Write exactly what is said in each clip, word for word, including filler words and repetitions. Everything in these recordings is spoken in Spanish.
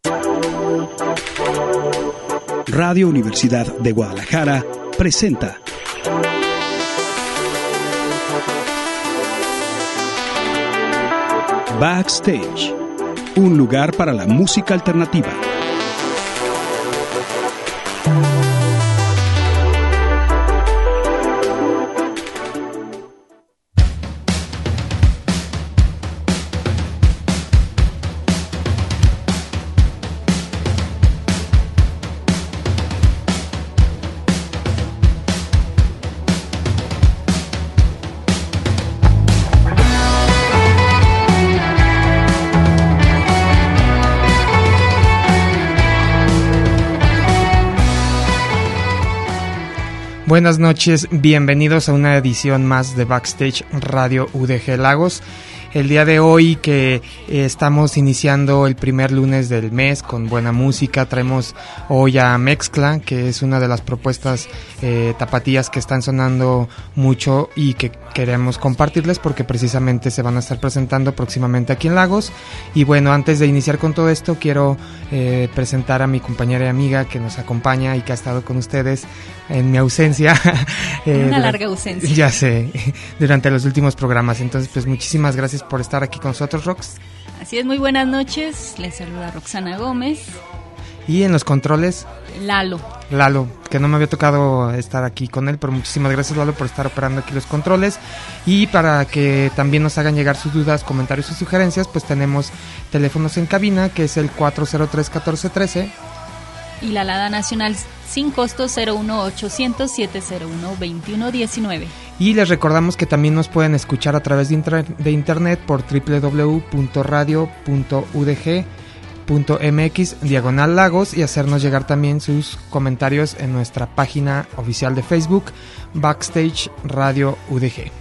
Radio Universidad de Guadalajara presenta Backstage, un lugar para la música alternativa. Buenas noches, bienvenidos a una edición más de Backstage Radio U D G Lagos. El día de hoy que eh, estamos iniciando el primer lunes del mes con buena música, traemos hoy a Mezcla, que es una de las propuestas eh, tapatías que están sonando mucho y que queremos compartirles porque precisamente se van a estar presentando próximamente aquí en Lagos. Y bueno, antes de iniciar con todo esto, quiero eh, presentar a mi compañera y amiga que nos acompaña y que ha estado con ustedes en mi ausencia. eh, una larga ausencia. Ya sé, durante los últimos programas. Entonces, pues muchísimas gracias por estar aquí con nosotros, Rox. Así es, muy buenas noches. Les saluda Roxana Gómez. Y en los controles, Lalo. Lalo, que no me había tocado estar aquí con él, pero muchísimas gracias, Lalo, por estar operando aquí los controles. Y para que también nos hagan llegar sus dudas, comentarios y sugerencias, pues tenemos teléfonos en cabina, que es el cuatro cero tres, uno cuatro uno tres. Y la alada nacional sin costo cero uno ochocientos, siete cero uno, veintiuno diecinueve. Y les recordamos que también nos pueden escuchar a través de, inter- de internet por doble u doble u doble u punto radio punto u d g punto m x diagonal lagos y hacernos llegar también sus comentarios en nuestra página oficial de Facebook Backstage Radio U D G.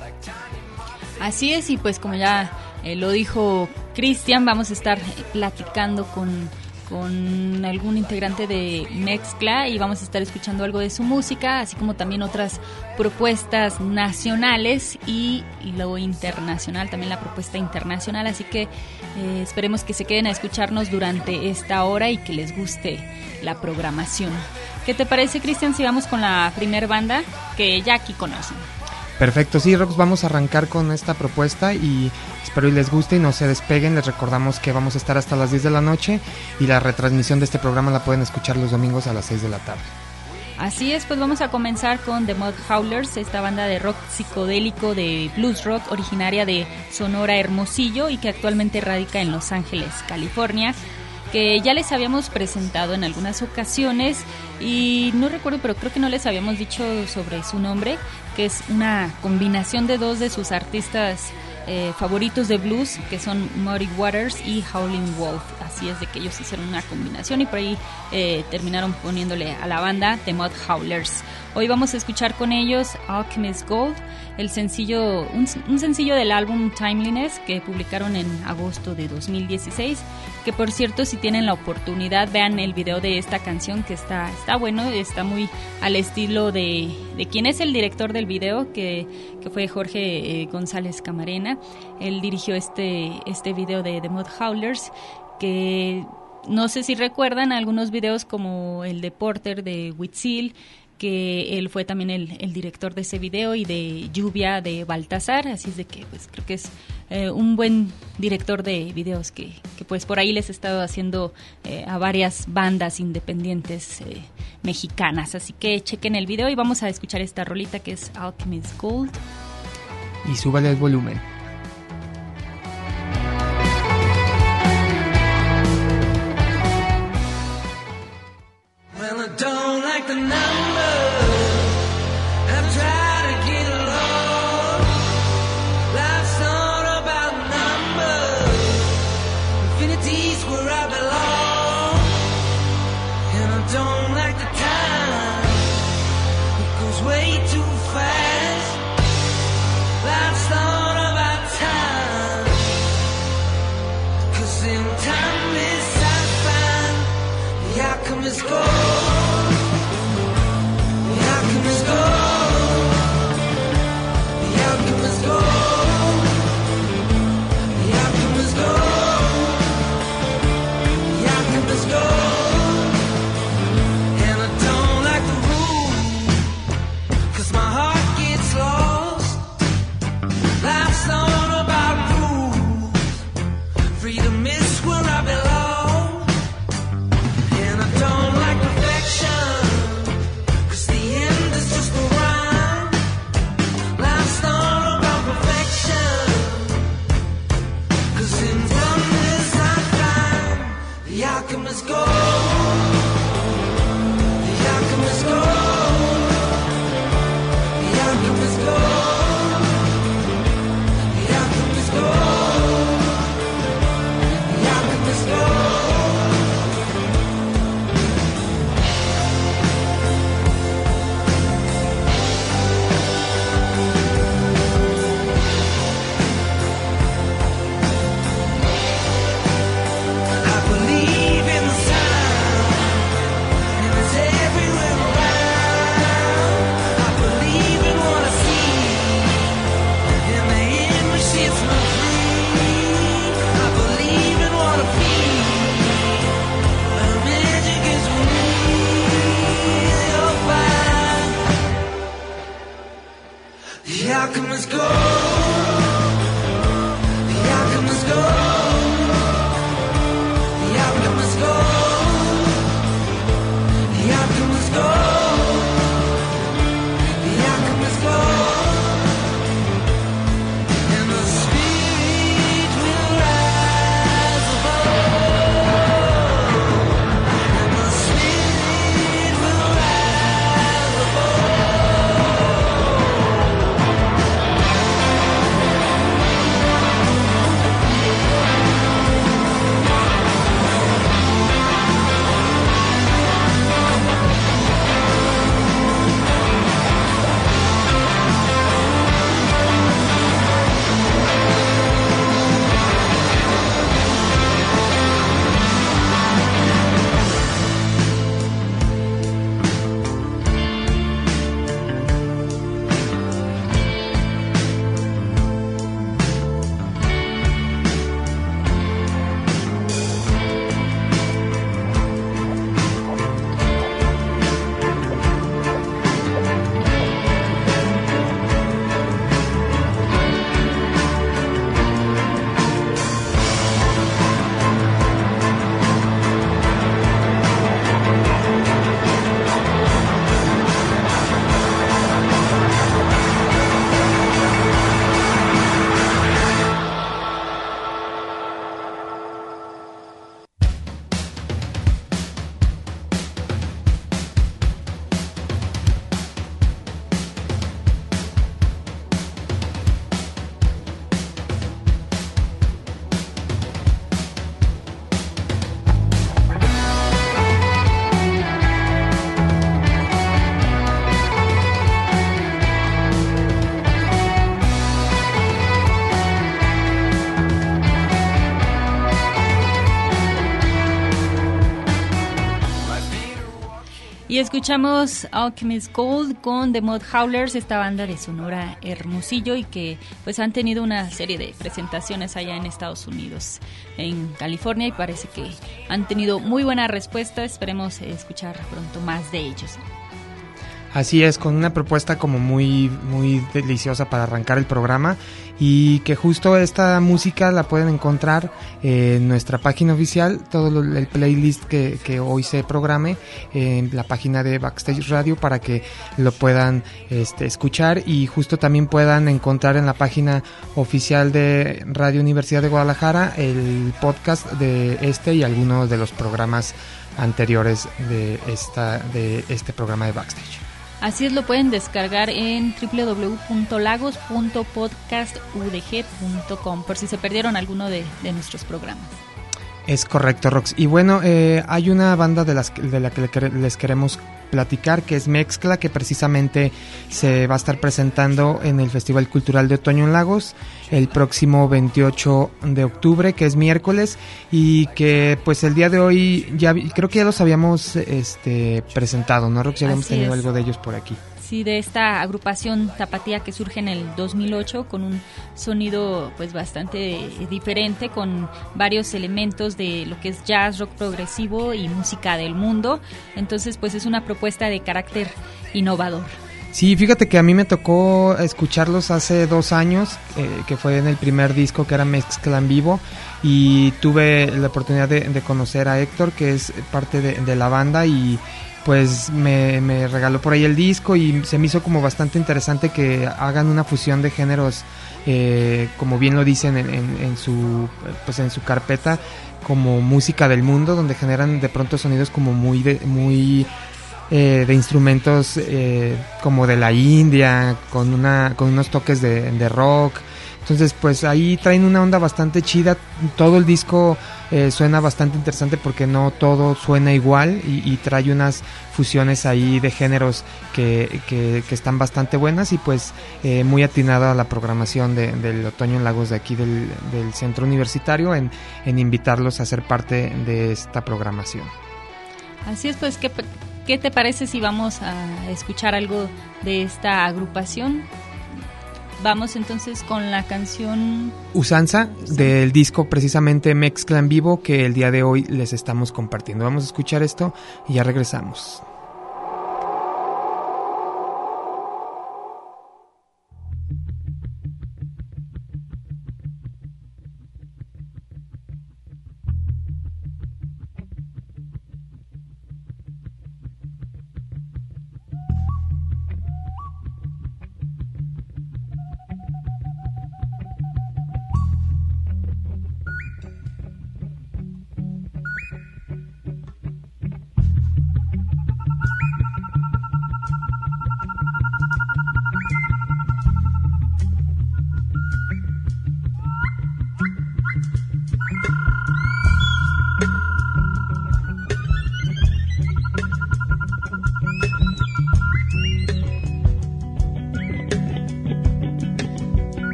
Así es, y pues como ya eh, lo dijo Cristian, vamos a estar platicando con... con algún integrante de Mezcla y vamos a estar escuchando algo de su música, así como también otras propuestas nacionales y lo internacional, también la propuesta internacional, así que eh, esperemos que se queden a escucharnos durante esta hora y que les guste la programación. ¿Qué te parece, Cristian, si vamos con la primer banda que ya aquí conocen? Perfecto, sí, Rox, vamos a arrancar con esta propuesta y espero y les guste y no se despeguen. Les recordamos que vamos a estar hasta las diez de la noche y la retransmisión de este programa la pueden escuchar los domingos a las seis de la tarde. Así es, pues vamos a comenzar con The Mud Howlers, esta banda de rock psicodélico de blues rock originaria de Sonora, Hermosillo y que actualmente radica en Los Ángeles, California, que ya les habíamos presentado en algunas ocasiones y no recuerdo, pero creo que no les habíamos dicho sobre su nombre, que es una combinación de dos de sus artistas eh, favoritos de blues, que son Muddy Waters y Howlin' Wolf. Así es de que ellos hicieron una combinación y por ahí eh, terminaron poniéndole a la banda The Mud Howlers. Hoy vamos a escuchar con ellos Alchemist Gold, el sencillo, un, un sencillo del álbum Timeliness que publicaron en agosto de dos mil dieciséis, que por cierto, si tienen la oportunidad, vean el video de esta canción que está, está bueno, está muy al estilo de, de quien es el director del video, que, que fue Jorge eh, González Camarena. Él dirigió este, este video de The Mud Howlers, que no sé si recuerdan algunos videos como el de Porter de Huitzil, que él fue también el, el director de ese video, y de Lluvia de Baltasar, así es de que pues creo que es eh, un buen director de videos que, que pues por ahí les he estado haciendo eh, a varias bandas independientes eh, mexicanas, así que chequen el video y vamos a escuchar esta rolita que es Alchemist Gold. Y súbale el volumen. Well, I don't like the number. I've tried to get along. Life's not about numbers. Infinity's where I belong. And I don't like the time. It goes way too fast. Life's not about time. 'Cause in timeless I find the alchemist gold. Let's go. alchemist gold. The alchemist gold. The alchemist gold. The alchemist gold. The alchemist gold. The alchemist gold. The alchemist gold. The alchemist gold. The alchemist gold. The alchemist gold. And the spirit will rise above. And the spirit will rise Y escuchamos Alchemist Gold con The Mud Howlers, esta banda de Sonora Hermosillo y que pues han tenido una serie de presentaciones allá en Estados Unidos, en California, y parece que han tenido muy buena respuesta. Esperemos escuchar pronto más de ellos. Así es, con una propuesta como muy muy deliciosa para arrancar el programa, y que justo esta música la pueden encontrar en nuestra página oficial, todo lo, el playlist que, que hoy se programe en la página de Backstage Radio para que lo puedan este, escuchar, y justo también puedan encontrar en la página oficial de Radio Universidad de Guadalajara el podcast de este y algunos de los programas anteriores de esta de este programa de Backstage. Así es, lo pueden descargar en doble u doble u doble u punto lagos punto podcast u d g punto com por si se perdieron alguno de, de nuestros programas. Es correcto, Rox. Y bueno, eh, hay una banda de, las, de la que les queremos platicar, que es Mezcla, que precisamente se va a estar presentando en el Festival Cultural de Otoño en Lagos el próximo veintiocho de octubre, que es miércoles, y que pues el día de hoy ya creo que ya los habíamos este presentado, ¿no, Rox? Ya habíamos tenido algo de ellos por aquí. Sí, de esta agrupación tapatía que surge en el dos mil ocho con un sonido pues bastante diferente, con varios elementos de lo que es jazz, rock progresivo y música del mundo. Entonces pues es una propuesta de carácter innovador. Sí, fíjate que a mí me tocó escucharlos hace dos años, eh, que fue en el primer disco que era Mezcla en vivo, y tuve la oportunidad de, de conocer a Héctor, que es parte de, de la banda, y pues me, me regaló por ahí el disco y se me hizo como bastante interesante que hagan una fusión de géneros, eh, como bien lo dicen en, en, en su pues en su carpeta, como música del mundo, donde generan de pronto sonidos como muy de, muy eh, de instrumentos eh, como de la India, con una con unos toques de, de rock. Entonces pues ahí traen una onda bastante chida. Todo el disco eh, suena bastante interesante porque no todo suena igual y, y trae unas fusiones ahí de géneros que, que, que están bastante buenas y pues eh, muy atinada a la programación de, del Otoño en Lagos de aquí del, del Centro Universitario en, en invitarlos a ser parte de esta programación. Así es, pues ¿qué, qué te parece si vamos a escuchar algo de esta agrupación? Vamos entonces con la canción Usanza, del disco precisamente Mezcla en Vivo, que el día de hoy les estamos compartiendo. Vamos a escuchar esto y ya regresamos.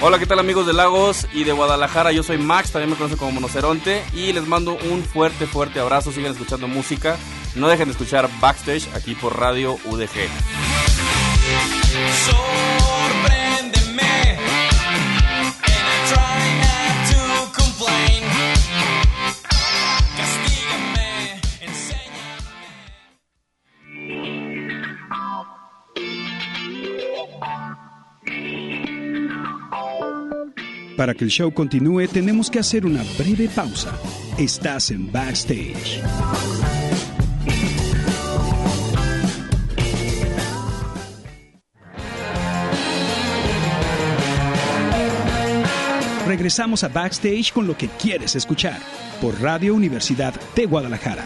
Hola, ¿qué tal amigos de Lagos y de Guadalajara? Yo soy Max, también me conocen como Monoceronte y les mando un fuerte, fuerte abrazo. Sigan escuchando música, no dejen de escuchar Backstage aquí por Radio U D G. Sorpréndeme, and I try not to complain. Castígame, enséñame. Para que el show continúe, tenemos que hacer una breve pausa. Estás en Backstage. Regresamos a Backstage con lo que quieres escuchar por Radio Universidad de Guadalajara.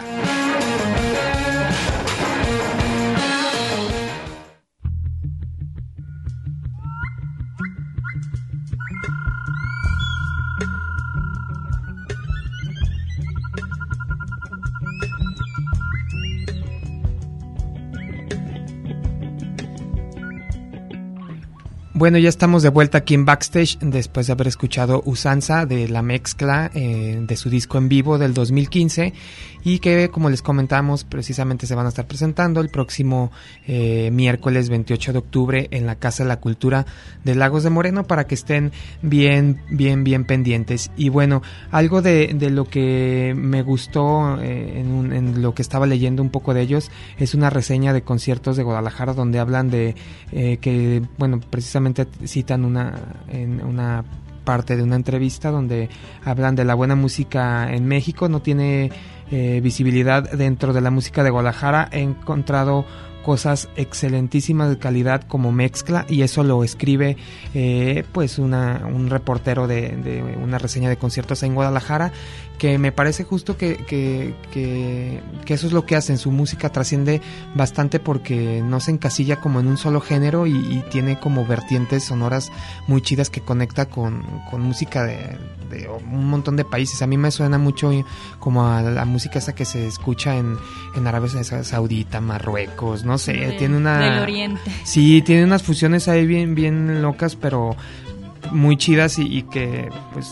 Bueno, ya estamos de vuelta aquí en Backstage después de haber escuchado Usanza de La Mezcla, eh, de su disco en vivo del dos mil quince, y que, como les comentamos, precisamente se van a estar presentando el próximo eh, miércoles veintiocho de octubre en la Casa de la Cultura de Lagos de Moreno, para que estén bien, bien, bien pendientes. Y bueno, algo de, de lo que me gustó eh, en, un, en lo que estaba leyendo un poco de ellos es una reseña de conciertos de Guadalajara donde hablan de eh, que, bueno, precisamente citan una en una parte de una entrevista donde hablan de la buena música en México. No tiene eh, visibilidad dentro de la música de Guadalajara. He encontrado cosas excelentísimas de calidad como Mezcla, y eso lo escribe eh, pues una, un reportero de, de una reseña de conciertos en Guadalajara, que me parece justo que, que, que, que eso es lo que hacen. Su música trasciende bastante porque no se encasilla como en un solo género, y, y tiene como vertientes sonoras muy chidas que conecta con, con música de, de un montón de países. A mí me suena mucho como a la música esa que se escucha en, en Arabia Saudita, Marruecos, no sé, de, tiene una... del Oriente. Sí, tiene unas fusiones ahí bien, bien locas, pero muy chidas, y, y que pues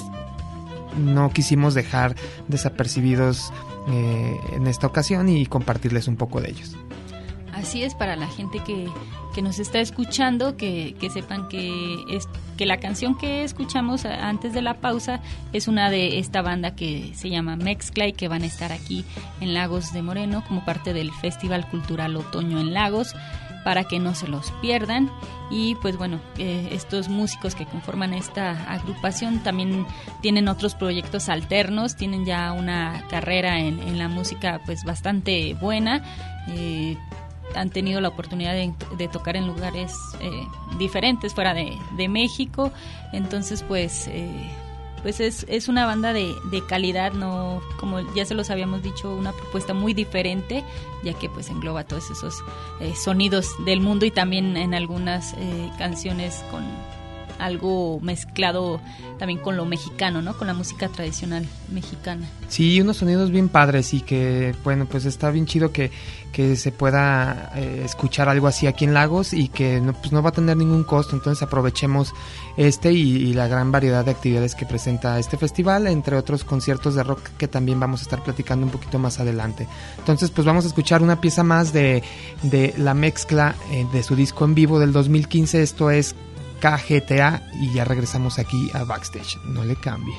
no quisimos dejar desapercibidos eh, en esta ocasión, y compartirles un poco de ellos. Así es, para la gente que, que nos está escuchando, que, que sepan que, es, que la canción que escuchamos antes de la pausa es una de esta banda que se llama Mezcla, y que van a estar aquí en Lagos de Moreno como parte del Festival Cultural Otoño en Lagos, para que no se los pierdan. Y pues bueno, eh, estos músicos que conforman esta agrupación también tienen otros proyectos alternos, tienen ya una carrera en, en la música pues bastante buena. eh, han tenido la oportunidad de, de tocar en lugares eh, diferentes fuera de, de México. Entonces pues eh, pues es, es una banda de, de calidad, no, como ya se los habíamos dicho, una propuesta muy diferente, ya que pues engloba todos esos eh, sonidos del mundo, y también en algunas eh, canciones con algo mezclado también con lo mexicano, ¿no? Con la música tradicional mexicana. Sí, unos sonidos bien padres, y que, bueno, pues está bien chido que, que se pueda eh, escuchar algo así aquí en Lagos, y que no, pues no va a tener ningún costo. Entonces aprovechemos este y, y la gran variedad de actividades que presenta este festival, entre otros conciertos de rock que también vamos a estar platicando un poquito más adelante. Entonces pues vamos a escuchar una pieza más de, de La Mezcla, eh, de su disco en vivo del dos mil quince. Esto es K G T A, y ya regresamos aquí a Backstage. No le cambie.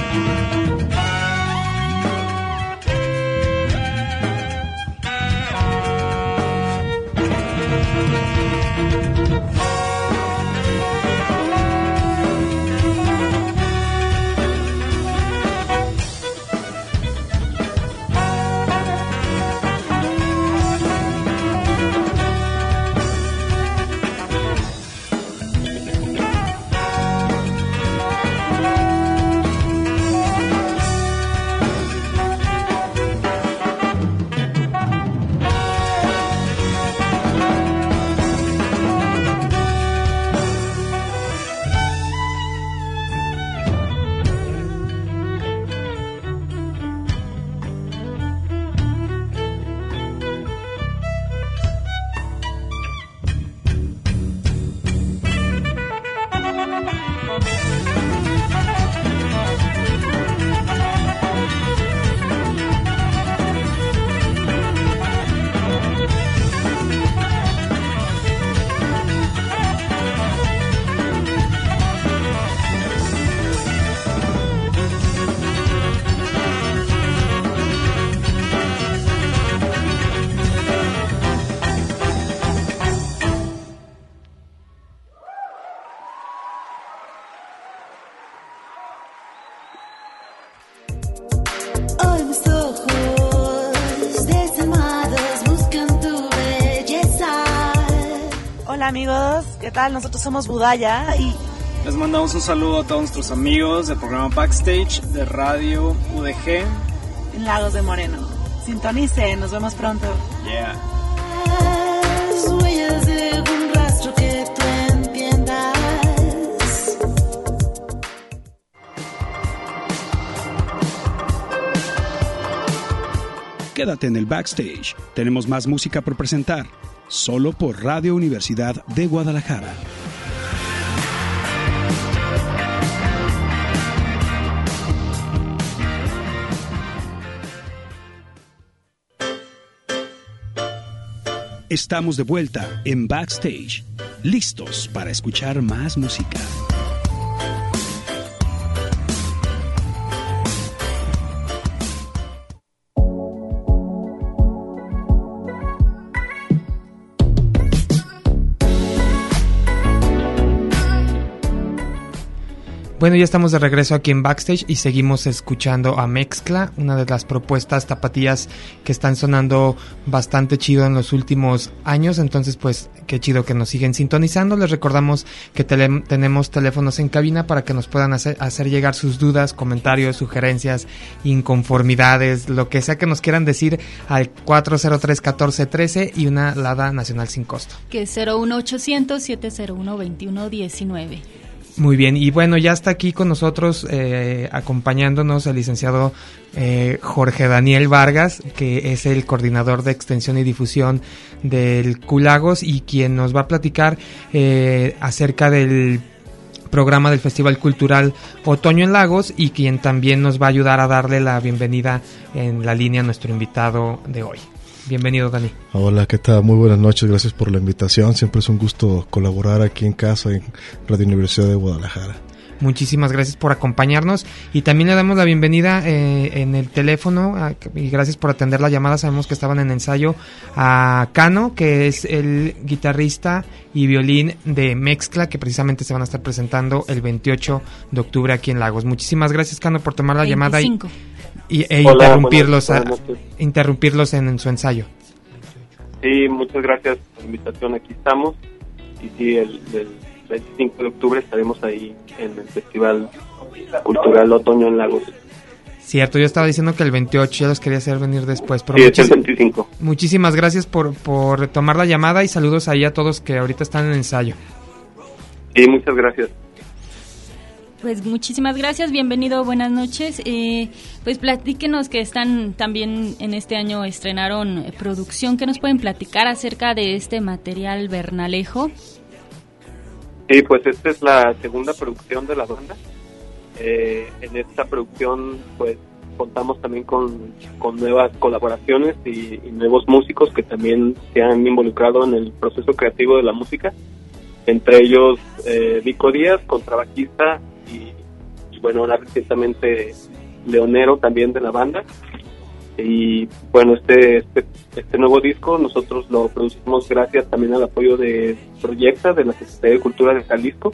Hola amigos, ¿qué tal? Nosotros somos Budaya y les mandamos un saludo a todos nuestros amigos del programa Backstage de Radio U D G en Lagos de Moreno. Sintonicen, nos vemos pronto. Yeah. Huellas de un rastro que tú entiendas. Quédate en el backstage. Tenemos más música por presentar. Solo por Radio Universidad de Guadalajara. Estamos de vuelta en Backstage, listos para escuchar más música. Bueno, ya estamos de regreso aquí en Backstage y seguimos escuchando a Mezcla, una de las propuestas tapatías que están sonando bastante chido en los últimos años, entonces pues qué chido que nos siguen sintonizando. Les recordamos que tele- tenemos teléfonos en cabina para que nos puedan hacer, hacer llegar sus dudas, comentarios, sugerencias, inconformidades, lo que sea que nos quieran decir al cuatro cero tres, uno cuatro uno tres y una Lada Nacional sin costo. Que es cero uno ochocientos, siete cero uno, veintiuno diecinueve. Muy bien, y bueno, ya está aquí con nosotros eh, acompañándonos el licenciado eh, Jorge Daniel Vargas, que es el coordinador de extensión y difusión del Q Lagos y quien nos va a platicar eh, acerca del programa del Festival Cultural Otoño en Lagos y quien también nos va a ayudar a darle la bienvenida en la línea a nuestro invitado de hoy. Bienvenido, Dani. Hola, ¿qué tal? Muy buenas noches, gracias por la invitación. Siempre es un gusto colaborar aquí en casa en Radio Universidad de Guadalajara. Muchísimas gracias por acompañarnos y también le damos la bienvenida eh, en el teléfono a, y gracias por atender la llamada. Sabemos que estaban en ensayo a Cano, que es el guitarrista y violín de Mezcla, que precisamente se van a estar presentando el veintiocho de octubre aquí en Lagos. Muchísimas gracias, Cano, por tomar la veinticinco. llamada y, y e Hola, interrumpirlos, buenas, a, buenas interrumpirlos en, en su ensayo. Sí, muchas gracias por la invitación, aquí estamos. Y sí, el, el veinticinco de octubre estaremos ahí en el Festival Cultural Otoño en Lagos. Cierto, yo estaba diciendo que el veintiocho, ya los quería hacer venir después. Pero sí, muchis- es el veinticinco. Muchísimas gracias por, por tomar la llamada y saludos ahí a todos que ahorita están en ensayo. Sí, muchas gracias. Pues muchísimas gracias, bienvenido, buenas noches. Eh, pues platíquenos que están también en este año estrenaron eh, producción. ¿Qué nos pueden platicar acerca de este material Bernalejo? Sí, pues esta es la segunda producción de la banda. Eh, en esta producción pues contamos también con, con nuevas colaboraciones y, y nuevos músicos que también se han involucrado en el proceso creativo de la música. Entre ellos eh, Vico Díaz, contrabajista y, y bueno, ahora recientemente leonero también de la banda. Y bueno, este, este este nuevo disco nosotros lo producimos gracias también al apoyo de Proyecta, de la Secretaría de Cultura de Jalisco,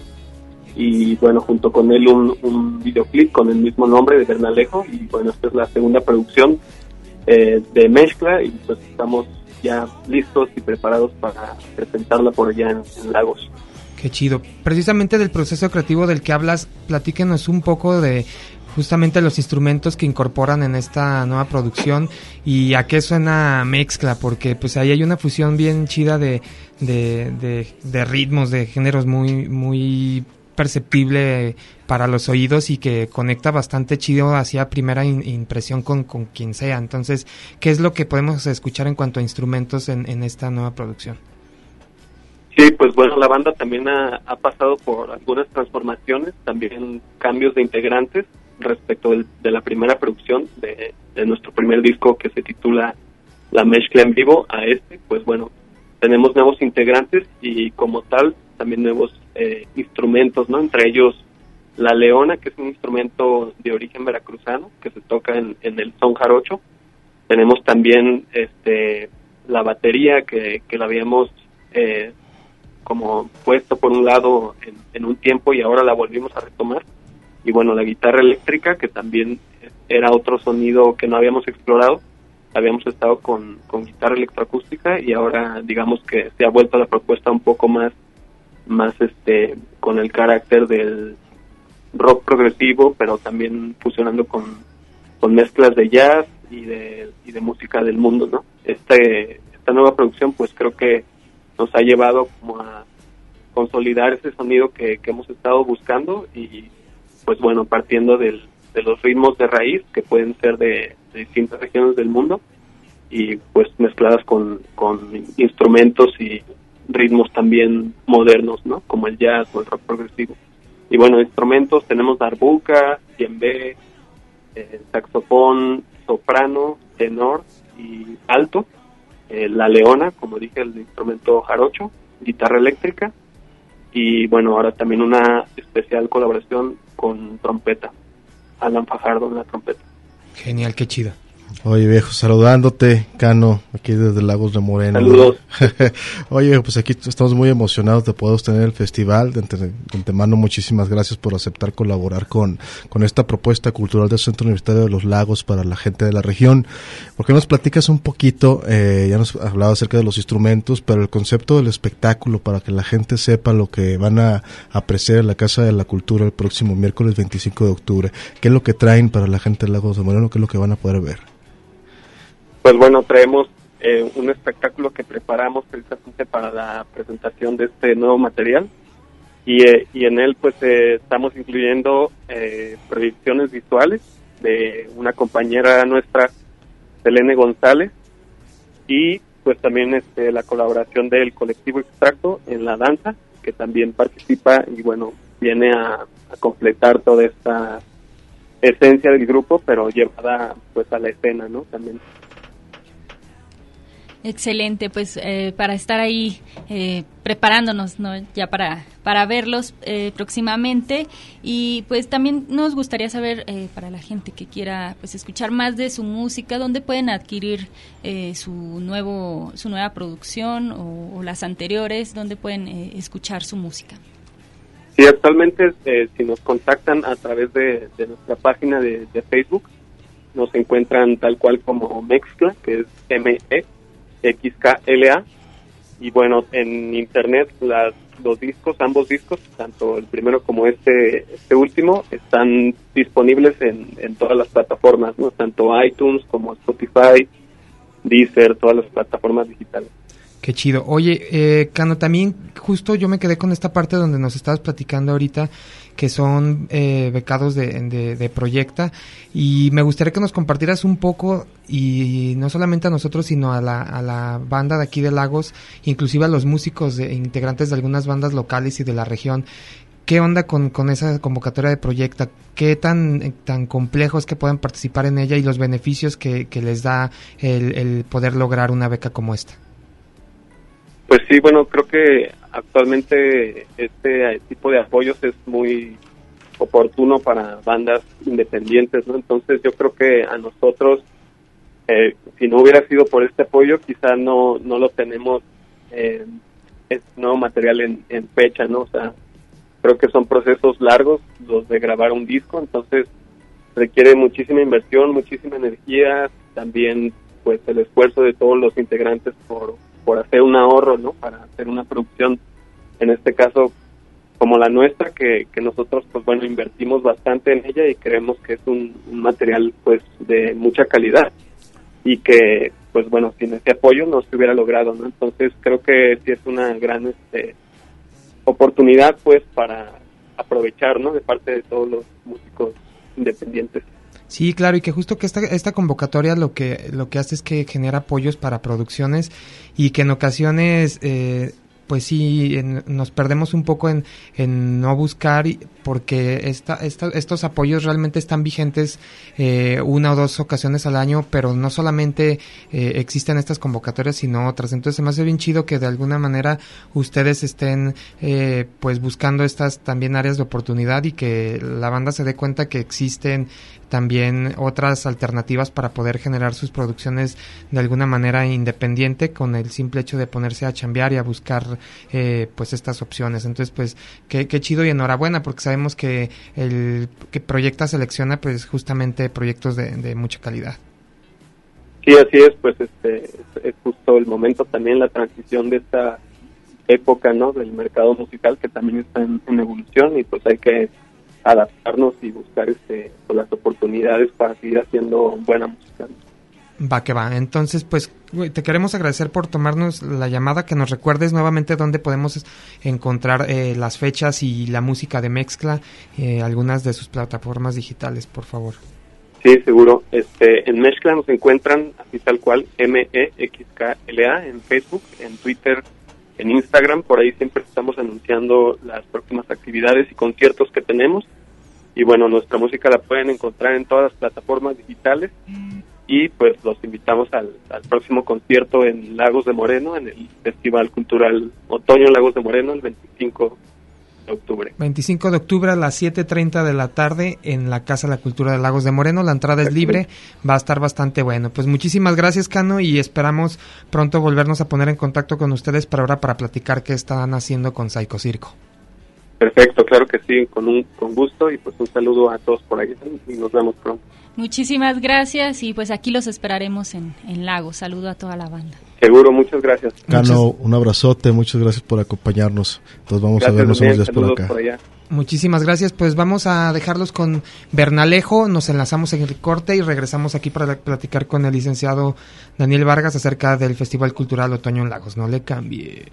y bueno, junto con él un, un videoclip con el mismo nombre de Bernalejo. Y bueno, esta es la segunda producción eh, de mezcla, y pues estamos ya listos y preparados para presentarla por allá en, en Lagos. Qué chido. Precisamente del proceso creativo del que hablas, platíquenos un poco de justamente los instrumentos que incorporan en esta nueva producción y a qué suena mezcla, porque pues ahí hay una fusión bien chida de, de, de, de ritmos, de géneros muy, muy perceptible para los oídos y que conecta bastante chido hacia primera in, impresión con, con quien sea. Entonces, ¿qué es lo que podemos escuchar en cuanto a instrumentos en, en esta nueva producción? Sí, pues bueno, la banda también ha, ha pasado por algunas transformaciones, también cambios de integrantes respecto del, de la primera producción de, de nuestro primer disco, que se titula La Mezcla en Vivo, a este. Pues bueno, tenemos nuevos integrantes y como tal también nuevos eh, instrumentos, ¿no? Entre ellos la leona, que es un instrumento de origen veracruzano que se toca en, en el son jarocho. Tenemos también este la batería que, que la habíamos eh, como puesto por un lado en, en un tiempo y ahora la volvimos a retomar. Y bueno, la guitarra eléctrica, que también era otro sonido que no habíamos explorado. Habíamos estado con, con guitarra electroacústica y ahora digamos que se ha vuelto la propuesta un poco más, más este con el carácter del rock progresivo, pero también fusionando con, con mezclas de jazz y de, y de música del mundo, ¿no? Este, esta nueva producción pues creo que nos ha llevado como a consolidar ese sonido que, que hemos estado buscando y pues bueno, partiendo del, de los ritmos de raíz que pueden ser de, de distintas regiones del mundo y pues mezcladas con, con instrumentos y ritmos también modernos, ¿no? Como el jazz o el rock progresivo. Y bueno, instrumentos tenemos darbuka, djembe, eh, saxofón, soprano, tenor y alto, eh, la leona, como dije, el instrumento jarocho, guitarra eléctrica y bueno, ahora también una especial colaboración con trompeta, Alan Fajardo en la trompeta. Genial, qué chido. Oye, viejo, saludándote, Cano, aquí desde Lagos de Moreno. Saludos. Oye, viejo, pues aquí estamos muy emocionados de poder tener el festival. De, ante, de antemano, muchísimas gracias por aceptar colaborar con, con esta propuesta cultural del Centro Universitario de los Lagos para la gente de la región. ¿Por qué nos platicas un poquito? Eh, ya nos hablaba acerca de los instrumentos, pero el concepto del espectáculo, para que la gente sepa lo que van a apreciar en la Casa de la Cultura el próximo miércoles veinticinco de octubre. ¿Qué es lo que traen para la gente de Lagos de Moreno? ¿Qué es lo que van a poder ver? Pues bueno, traemos eh, un espectáculo que preparamos precisamente para la presentación de este nuevo material y, eh, y en él pues eh, estamos incluyendo eh, proyecciones visuales de una compañera nuestra, Selene González, y pues también este, la colaboración del colectivo Extracto en la danza, que también participa y bueno, viene a, a completar toda esta esencia del grupo, pero llevada pues a la escena, ¿no? También. Excelente, pues eh, para estar ahí eh, preparándonos, ¿no? Ya para para verlos eh, próximamente y pues también nos gustaría saber eh, para la gente que quiera pues escuchar más de su música, dónde pueden adquirir eh, su nuevo su nueva producción o, o las anteriores, dónde pueden eh, escuchar su música. Sí, actualmente eh, si nos contactan a través de, de nuestra página de, de Facebook, nos encuentran tal cual como Mezcla, que es M E X K L A, y bueno, en internet las, los discos, ambos discos, tanto el primero como este este último, están disponibles en, en todas las plataformas, ¿no? Tanto iTunes como Spotify, Deezer, todas las plataformas digitales. Qué chido. Oye, eh, Cano, también justo yo me quedé con esta parte donde nos estabas platicando ahorita, que son eh, becados de, de, de Proyecta, y me gustaría que nos compartieras un poco, y no solamente a nosotros, sino a la, a la banda de aquí de Lagos, inclusive a los músicos de, integrantes de algunas bandas locales y de la región. ¿Qué onda con, con esa convocatoria de Proyecta? ¿Qué tan, tan complejo es que puedan participar en ella y los beneficios que, que les da el, el poder lograr una beca como esta? Pues sí, bueno, creo que actualmente este tipo de apoyos es muy oportuno para bandas independientes, ¿no? Entonces yo creo que a nosotros, eh, si no hubiera sido por este apoyo, quizá no no lo tenemos, eh, es nuevo material en, en fecha, ¿no? O sea, creo que son procesos largos los de grabar un disco, entonces requiere muchísima inversión, muchísima energía, también pues el esfuerzo de todos los integrantes por, por hacer un ahorro, ¿no? Para hacer una producción, en este caso como la nuestra, que, que nosotros pues bueno invertimos bastante en ella y creemos que es un, un material pues de mucha calidad y que pues bueno sin ese apoyo no se hubiera logrado, ¿no? Entonces creo que sí es una gran este oportunidad pues para aprovechar, ¿no? De parte de todos los músicos independientes. Sí, claro, y que justo que esta esta convocatoria lo que lo que hace es que genera apoyos para producciones y que en ocasiones eh, pues sí, en, nos perdemos un poco en, en no buscar, porque esta, esta, estos apoyos realmente están vigentes eh, una o dos ocasiones al año, pero no solamente eh, existen estas convocatorias, sino otras. Entonces se me hace bien chido que de alguna manera ustedes estén eh, pues buscando estas también áreas de oportunidad y que la banda se dé cuenta que existen también otras alternativas para poder generar sus producciones de alguna manera independiente, con el simple hecho de ponerse a chambear y a buscar eh, pues estas opciones. Entonces pues qué, qué chido y enhorabuena, porque sabemos que el que Proyecta selecciona pues justamente proyectos de, de mucha calidad. Sí, así es, pues este es, es justo el momento también, la transición de esta época, ¿no? Del mercado musical, que también está en, en evolución, y pues hay que adaptarnos y buscar este pues, las oportunidades para seguir haciendo buena música. Va que va. Entonces, pues, te queremos agradecer por tomarnos la llamada, que nos recuerdes nuevamente dónde podemos encontrar eh, las fechas y la música de Mezcla, eh, algunas de sus plataformas digitales, por favor. Sí, seguro. Este, en Mezcla nos encuentran así tal cual, M E X K L A, en Facebook, en Twitter, en Instagram. Por ahí siempre estamos anunciando las próximas actividades y conciertos que tenemos. Y bueno, nuestra música la pueden encontrar en todas las plataformas digitales. Y pues los invitamos al, al próximo concierto en Lagos de Moreno, en el Festival Cultural Otoño Lagos de Moreno, el veinticinco de octubre. veinticinco de octubre a las siete treinta de la tarde en la Casa de la Cultura de Lagos de Moreno. La entrada es libre, va a estar bastante bueno. Pues muchísimas gracias, Cano, y esperamos pronto volvernos a poner en contacto con ustedes para ahora para platicar qué están haciendo con Psycho Circo. Perfecto, claro que sí, con un con gusto, y pues un saludo a todos por ahí y nos vemos pronto. Muchísimas gracias, y pues aquí los esperaremos en, en Lagos. Saludo a toda la banda. Seguro, muchas gracias. Cano, un abrazote, muchas gracias por acompañarnos. Entonces vamos gracias, a vernos bien, unos días por acá. Por allá. Muchísimas gracias, pues vamos a dejarlos con Bernalejo, nos enlazamos en el corte y regresamos aquí para platicar con el licenciado Daniel Vargas acerca del Festival Cultural Otoño en Lagos. No le cambie.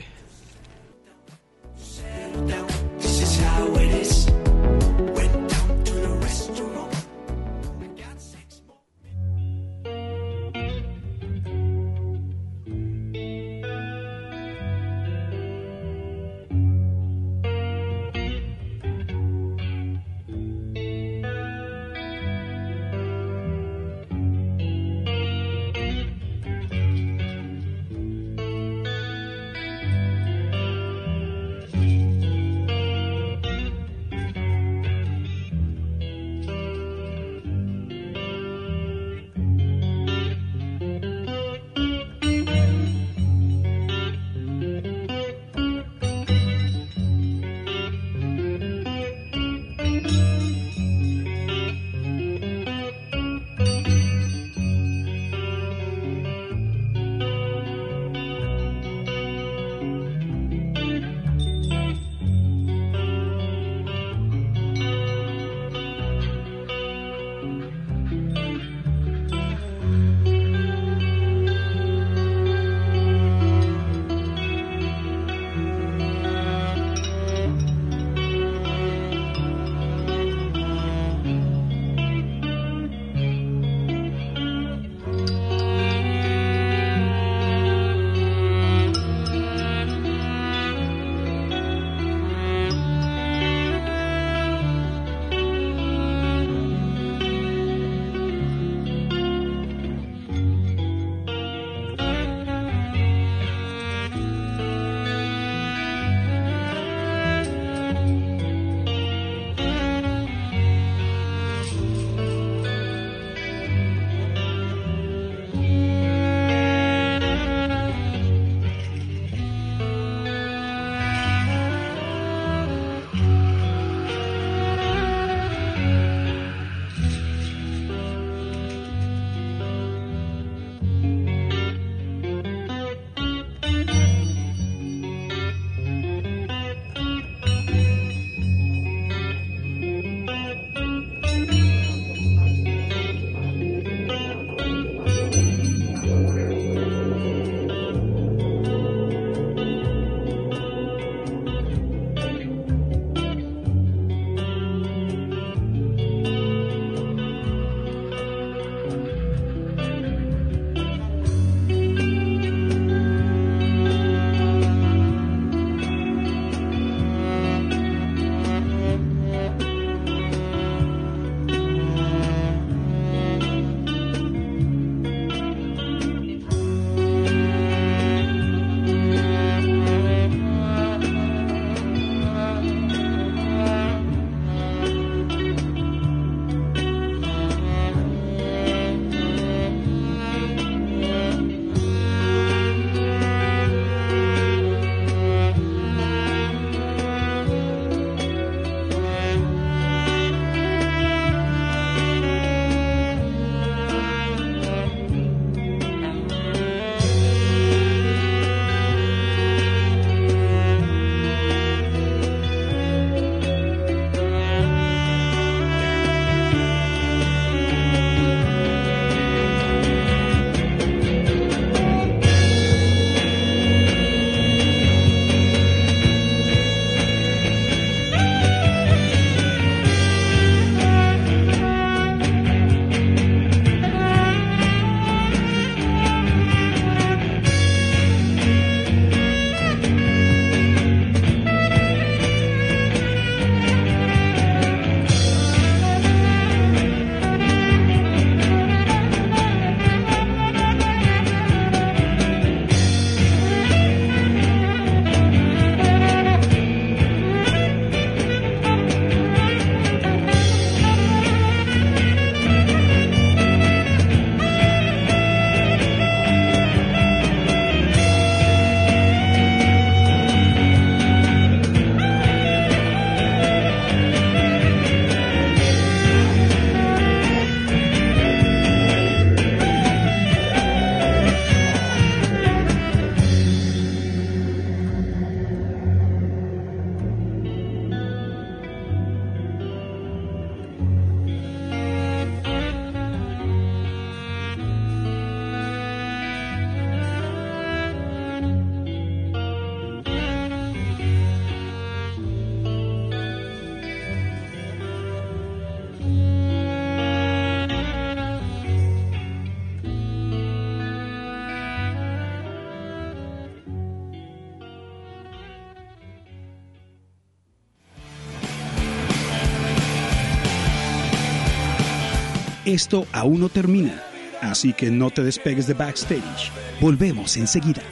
Esto aún no termina, así que no te despegues de Backstage. Volvemos enseguida.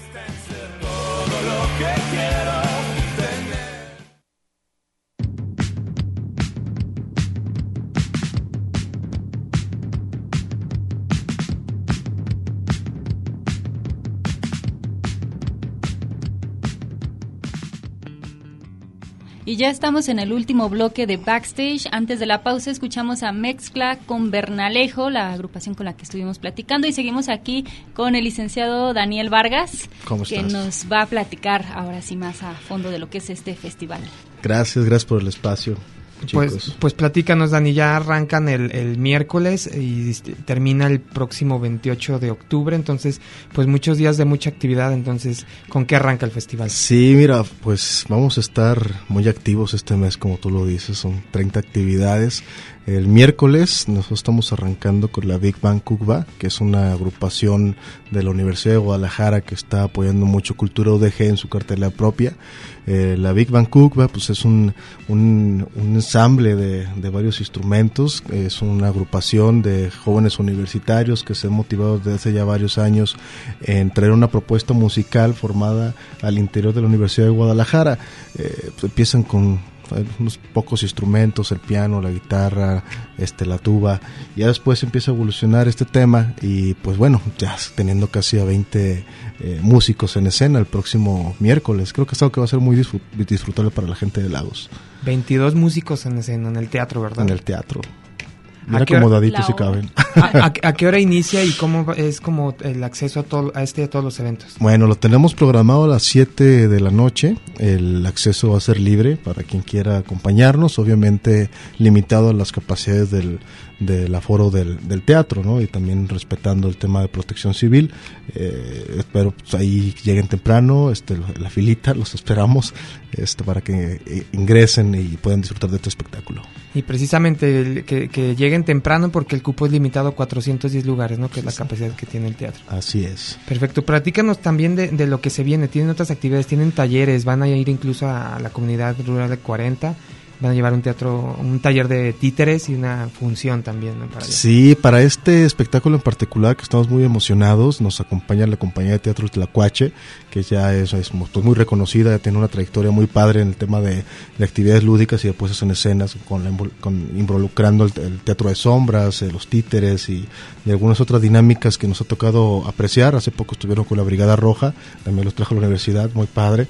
Y ya estamos en el último bloque de Backstage. Antes de la pausa escuchamos a Mezcla con Bernalejo, la agrupación con la que estuvimos platicando, y seguimos aquí con el licenciado Daniel Vargas, ¿Cómo que estás? nos va a platicar ahora sí más a fondo de lo que es este festival. Gracias, gracias por el espacio. Pues, Chicos. pues platícanos, Dani, ya arrancan el, el miércoles y este, termina el próximo veintiocho de octubre, entonces pues muchos días de mucha actividad. Entonces, ¿con qué arranca el festival? Sí, mira, pues vamos a estar muy activos este mes, como tú lo dices, son treinta actividades. El miércoles nosotros estamos arrancando con la Big Bang Kukba, que es una agrupación de la Universidad de Guadalajara que está apoyando mucho cultura U D G en su cartelera propia. Eh, la Big Bang Kukba pues es un, un, un ensamble de, de varios instrumentos, es una agrupación de jóvenes universitarios que se han motivado desde hace ya varios años en traer una propuesta musical formada al interior de la Universidad de Guadalajara. Eh, pues empiezan con unos pocos instrumentos, el piano, la guitarra, este, la tuba, y ya después empieza a evolucionar este tema y pues bueno, ya teniendo casi a veinte eh, músicos en escena el próximo miércoles, creo que es algo que va a ser muy disfrut- disfrutable para la gente de Lagos. veintidós músicos en escena, en el teatro, ¿verdad? En el teatro. ¿A Mira qué hora- acomodaditos si la hora? caben. ¿A, a, a qué hora inicia y cómo es como el acceso a todo a este a todos los eventos? Bueno, lo tenemos programado a las siete de la noche. El acceso va a ser libre para quien quiera acompañarnos, obviamente limitado a las capacidades del, del aforo del, del teatro, ¿no? Y también respetando el tema de protección civil. Eh, espero pues, ahí lleguen temprano, este, la filita, los esperamos este, para que eh, ingresen y puedan disfrutar de este espectáculo. Y precisamente el, que, que lleguen temprano porque el cupo es limitado a cuatrocientos diez lugares, ¿no? Que es la capacidad que tiene el teatro. Así es. Perfecto. Platícanos también de, de lo que se viene. Tienen otras actividades, tienen talleres, van a ir incluso a la comunidad rural de cuarenta. Van a llevar un teatro, un taller de títeres y una función también, ¿no? Para allá. Sí, para este espectáculo en particular que estamos muy emocionados, nos acompaña la compañía de teatro Tlacuache, que ya es, es pues, muy reconocida, tiene una trayectoria muy padre en el tema de, de actividades lúdicas y de puestas en escenas, con, la, con involucrando el, el teatro de sombras, eh, los títeres y, y algunas otras dinámicas que nos ha tocado apreciar. Hace poco estuvieron con la Brigada Roja, también los trajo a la universidad, muy padre.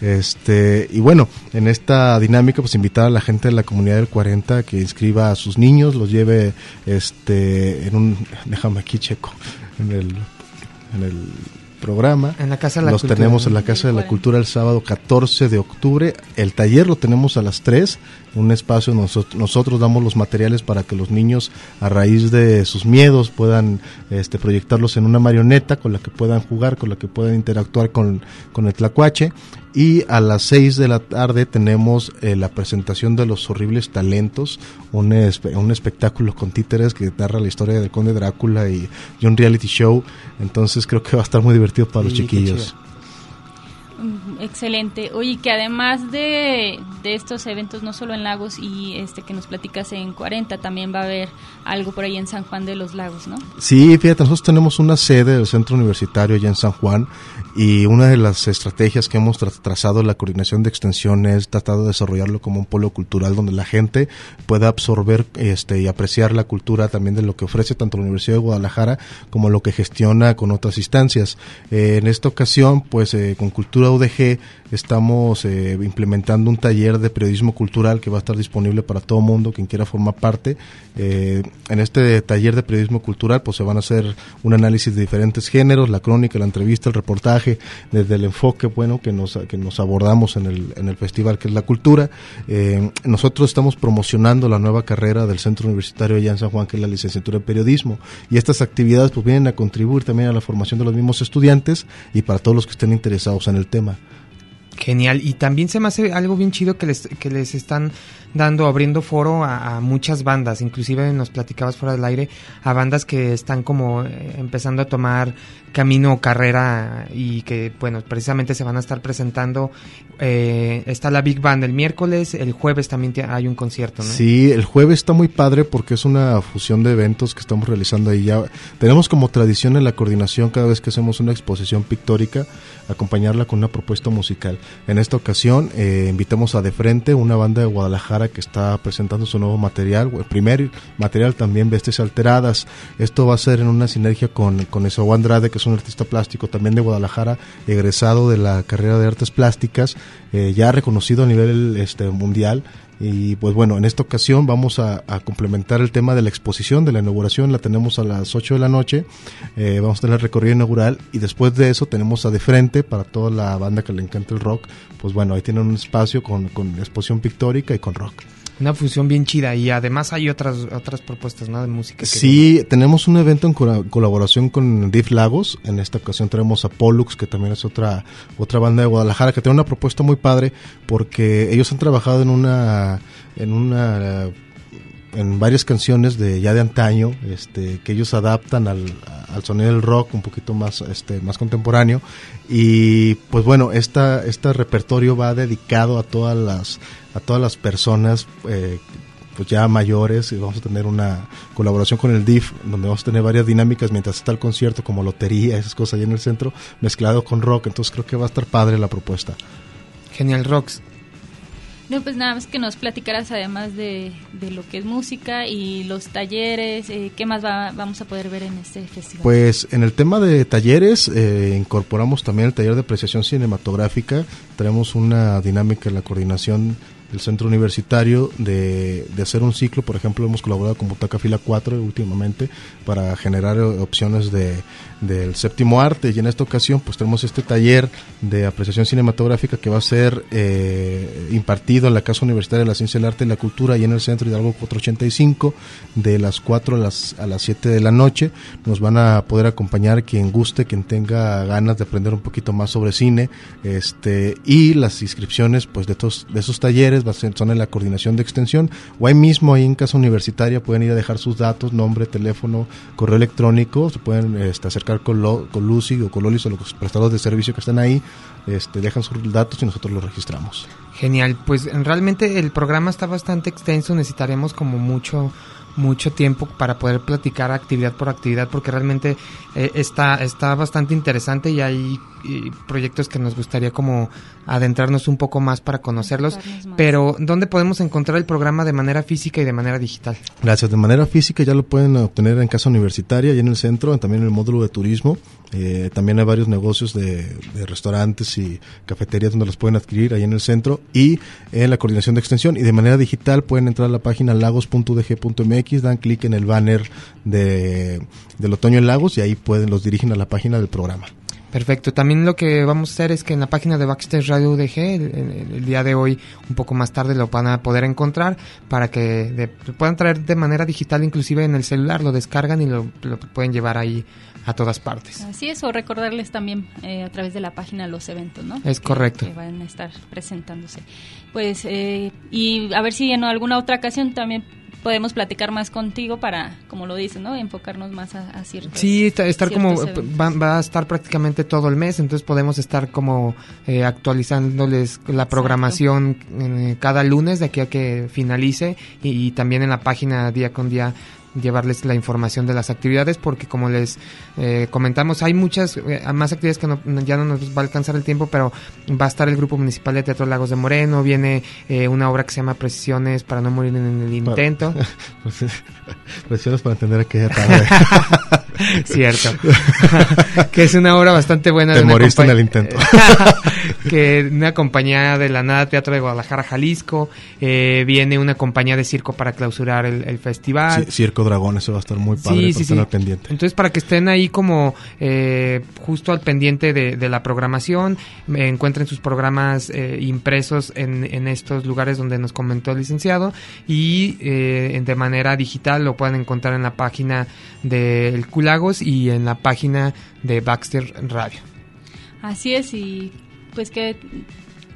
Este, y bueno, en esta dinámica pues invitar a la gente de la comunidad del cuarenta que inscriba a sus niños, los lleve este en un, déjame aquí checo, en el, en el programa. En la Casa de la Los Cultura, tenemos ¿no? en la Casa de la Cultura el sábado catorce de octubre. El taller lo tenemos a las tres, un espacio nosotros, nosotros damos los materiales para que los niños a raíz de sus miedos puedan este, proyectarlos en una marioneta con la que puedan jugar, con la que puedan interactuar con, con el tlacuache. Y a las seis de la tarde tenemos eh, la presentación de Los Horribles Talentos, un, espe- un espectáculo con títeres que narra la historia del Conde Drácula y, y un reality show. Entonces creo que va a estar muy divertido para los Sí, qué chiquillos. chido. Excelente. Oye, que además de, de estos eventos, no solo en Lagos y este que nos platicas en cuarenta, también va a haber algo por ahí en San Juan de los Lagos, ¿no? Sí, fíjate, nosotros tenemos una sede del centro universitario allá en San Juan y una de las estrategias que hemos tra- trazado en la coordinación de extensión es tratar de desarrollarlo como un polo cultural donde la gente pueda absorber este y apreciar la cultura también de lo que ofrece tanto la Universidad de Guadalajara como lo que gestiona con otras instancias. Eh, en esta ocasión, pues eh, con Cultura U D G estamos eh, implementando un taller de periodismo cultural que va a estar disponible para todo mundo quien quiera formar parte. Eh, en este taller de periodismo cultural pues se van a hacer un análisis de diferentes géneros, la crónica, la entrevista, el reportaje, desde el enfoque bueno que nos que nos abordamos en el en el festival que es la cultura. Eh, nosotros estamos promocionando la nueva carrera del Centro Universitario allá en San Juan, que es la licenciatura en periodismo, y estas actividades pues vienen a contribuir también a la formación de los mismos estudiantes y para todos los que estén interesados en el tema. Genial, y también se me hace algo bien chido que les que les están dando, abriendo foro a, a muchas bandas, inclusive nos platicabas fuera del aire, a bandas que están como eh, empezando a tomar camino o carrera y que, bueno, precisamente se van a estar presentando. Eh, está la Big Band el miércoles, el jueves también te, hay un concierto, ¿no? Sí, el jueves está muy padre porque es una fusión de eventos que estamos realizando ahí. Ya tenemos como tradición en la coordinación, cada vez que hacemos una exposición pictórica, acompañarla con una propuesta musical. En esta ocasión eh, invitamos a De Frente, una banda de Guadalajara que está presentando su nuevo material, el primer material también, Bestias Alteradas. Esto va a ser en una sinergia con, con Esaú Andrade, que es un artista plástico también de Guadalajara, egresado de la carrera de artes plásticas, eh, ya reconocido a nivel este, mundial. Y pues bueno, en esta ocasión vamos a, a complementar el tema de la exposición, de la inauguración. La tenemos a las ocho de la noche, eh, vamos a tener el recorrido inaugural y después de eso tenemos a De Frente, para toda la banda que le encanta el rock. Pues bueno, ahí tienen un espacio con, con exposición pictórica y con rock. Una fusión bien chida y además hay otras otras propuestas, ¿no?, de música. Que sí, viene. Tenemos un evento en co- colaboración con D I F Lagos. En esta ocasión tenemos a Pollux, que también es otra otra banda de Guadalajara, que tiene una propuesta muy padre porque ellos han trabajado en una en una en varias canciones de ya de antaño, este, que ellos adaptan al, al sonido del rock un poquito más, este, más contemporáneo. Y pues bueno, esta, este repertorio va dedicado a todas las, a todas las personas, eh, pues ya mayores, y vamos a tener una colaboración con el D I F, donde vamos a tener varias dinámicas mientras está el concierto, como lotería, esas cosas allá en el centro, mezclado con rock. Entonces creo que va a estar padre la propuesta. Genial, Rox. No, pues nada más que nos platicaras además de, de lo que es música y los talleres, eh, ¿qué más va, vamos a poder ver en este festival? Pues en el tema de talleres, eh, incorporamos también el taller de apreciación cinematográfica. Tenemos una dinámica en la coordinación del centro universitario de, de hacer un ciclo. Por ejemplo, hemos colaborado con Butaca Fila cuatro últimamente para generar opciones de del séptimo arte, y en esta ocasión pues tenemos este taller de apreciación cinematográfica que va a ser eh, impartido en la Casa Universitaria de la Ciencia, el Arte y la Cultura, y en el Centro Hidalgo cuatrocientos ochenta y cinco, de las cuatro a las, a las siete de la noche. Nos van a poder acompañar quien guste, quien tenga ganas de aprender un poquito más sobre cine, este y las inscripciones pues de estos, de esos talleres va a ser, son en la coordinación de extensión, o ahí mismo, ahí en Casa Universitaria, pueden ir a dejar sus datos, nombre, teléfono, correo electrónico, se pueden este, acercar con, Lo, con Lucy o con Lolis o los prestadores de servicio que están ahí, este, dejan sus datos y nosotros los registramos. Genial, pues realmente el programa está bastante extenso, necesitaremos como mucho mucho tiempo para poder platicar actividad por actividad, porque realmente eh, está está bastante interesante y hay y proyectos que nos gustaría como adentrarnos un poco más para conocerlos, pero ¿dónde podemos encontrar el programa de manera física y de manera digital? Gracias, de manera física ya lo pueden obtener en Casa Universitaria y en el centro, también en el módulo de turismo. Eh, también hay varios negocios de, de restaurantes y cafeterías donde los pueden adquirir ahí en el centro y en la coordinación de extensión. Y de manera digital pueden entrar a la página lagos punto u d g punto m x, dan clic en el banner de del otoño en Lagos y ahí pueden los dirigen a la página del programa. Perfecto. También lo que vamos a hacer es que en la página de Backstage Radio U D G, el, el, el día de hoy, un poco más tarde, lo van a poder encontrar para que de, lo puedan traer de manera digital, inclusive en el celular, lo descargan y lo, lo pueden llevar ahí a todas partes. Así es, o recordarles también eh, a través de la página los eventos, ¿no? Es que, correcto. Que van a estar presentándose. Pues, eh, y a ver si en alguna otra ocasión también podemos platicar más contigo para, como lo dices, ¿no? Enfocarnos más a, a ciertos Sí, estar como, va, eventos. va a estar prácticamente todo el mes, entonces podemos estar como eh, actualizándoles la programación eh, cada lunes de aquí a que finalice y, y también en la página día con día llevarles la información de las actividades, porque como les eh, comentamos, hay muchas eh, más actividades que no, ya no nos va a alcanzar el tiempo, pero va a estar el Grupo Municipal de Teatro Lagos de Moreno, viene eh, una obra que se llama Precisiones para no morir en el intento. Precisiones para entender aquella tarde. Cierto. Que es una obra bastante buena. Te de moriste compa- en el intento. Que una compañía de la Nada Teatro de Guadalajara, Jalisco, eh, viene una compañía de circo para clausurar el, el festival. Sí, Circo Dragón, eso va a estar muy padre, sí, para sí, estar sí. al pendiente. Entonces, para que estén ahí como eh, justo al pendiente de, de la programación, eh, encuentren sus programas eh, impresos en, en estos lugares donde nos comentó el licenciado, y eh, de manera digital lo pueden encontrar en la página del Culagos y en la página de Baxter Radio. Así es, y pues que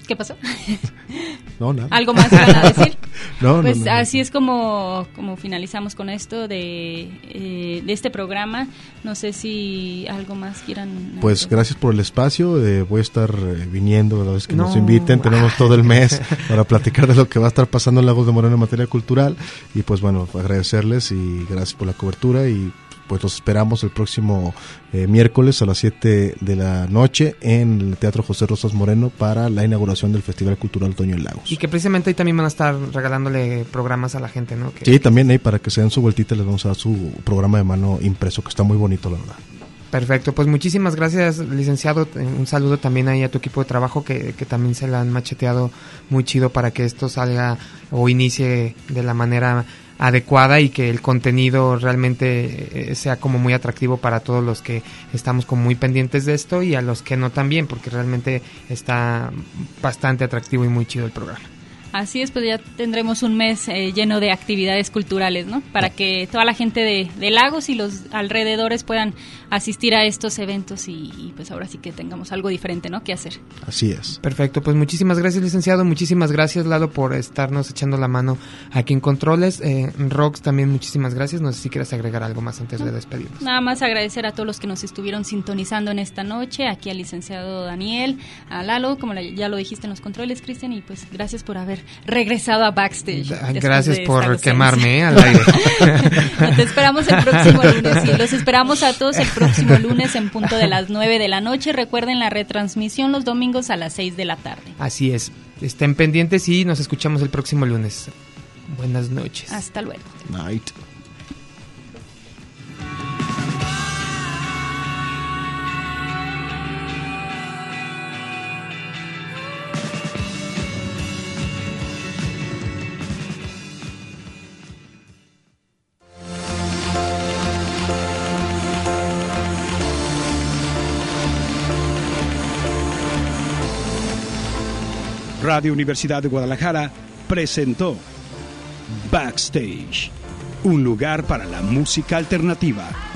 ¿Qué pasó? No, nada. ¿Algo más iban a decir? no, pues no, no, así no. es como, como finalizamos con esto de, eh, de este programa. No sé si algo más quieran. Pues hacer. gracias por el espacio. Eh, voy a estar eh, viniendo la vez que No. nos inviten. Tenemos todo el mes para platicar de lo que va a estar pasando en Lagos de Moreno en materia cultural. Y pues bueno, agradecerles y gracias por la cobertura y pues los esperamos el próximo eh, miércoles a las siete de la noche en el Teatro José Rosas Moreno para la inauguración del Festival Cultural Otoño en Lagos. Y que precisamente ahí también van a estar regalándole programas a la gente, ¿no? Que, Sí, también ahí para que se den su vueltita les vamos a dar su programa de mano impreso, que está muy bonito, la verdad. Perfecto, pues muchísimas gracias, licenciado. Un saludo también ahí a tu equipo de trabajo que, que también se la han macheteado muy chido para que esto salga o inicie de la manera adecuada y que el contenido realmente eh, sea como muy atractivo para todos los que estamos como muy pendientes de esto y a los que no también, porque realmente está bastante atractivo y muy chido el programa. Así es, pues ya tendremos un mes eh, lleno de actividades culturales, ¿no? Para que toda la gente de, de Lagos y los alrededores puedan asistir a estos eventos y, y pues ahora sí que tengamos algo diferente, ¿no? Que hacer. Así es. Perfecto, pues muchísimas gracias, licenciado. Muchísimas gracias, Lalo, por estarnos echando la mano aquí en Controles. Eh, Rox, también muchísimas gracias. No sé si quieres agregar algo más antes de despedirnos. Nada más agradecer a todos los que nos estuvieron sintonizando en esta noche, aquí al licenciado Daniel, a Lalo, como ya lo dijiste en los controles, Cristian, y pues gracias por haber regresado a Backstage. Gracias por quemarme, ¿eh? Al aire. No, te esperamos el próximo lunes, sí, los esperamos a todos el próximo lunes en punto de las nueve de la noche. Recuerden la retransmisión los domingos a las seis de la tarde. Así es, estén pendientes y nos escuchamos el próximo lunes. Buenas noches. Hasta luego. Night. Radio Universidad de Guadalajara presentó Backstage, un lugar para la música alternativa.